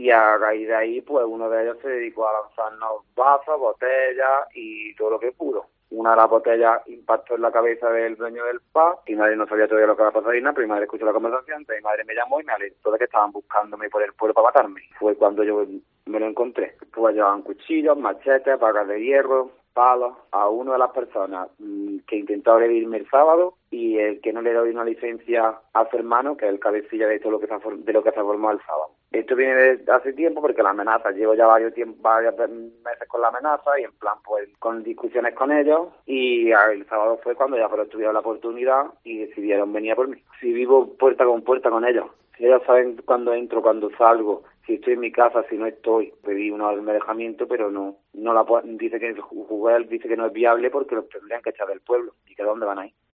y a raíz de ahí, pues uno de ellos se dedicó a lanzarnos vasos, botellas y todo lo que pudo. Una de las botellas impactó en la cabeza del dueño del pub. Mi madre no sabía todavía lo que iba a pasar, pero mi madre escuchó la conversación. Entonces mi madre me llamó y me alertó de que estaban buscándome por el pueblo para matarme. Fue cuando yo me lo encontré. Pues llevaban cuchillos, machetes, barras de hierro, palos. A una de las personas que intentó agredirme el sábado y el que no le doy una licencia a su hermano, que es el cabecilla de todo lo que de lo que se formó el sábado. Esto viene de hace tiempo porque la amenaza, llevo ya varios meses con la amenaza y en plan pues con discusiones con ellos, y el sábado fue cuando ya tuvieron la oportunidad y decidieron venir a por mí. Si vivo puerta con ellos, si ellos saben cuándo entro, cuándo salgo, si estoy en mi casa, si no estoy. Pedí un alejamiento, pero no dice que el juez dice que no es viable porque los tendrían que echar del pueblo. ¿Y que dónde van a ir?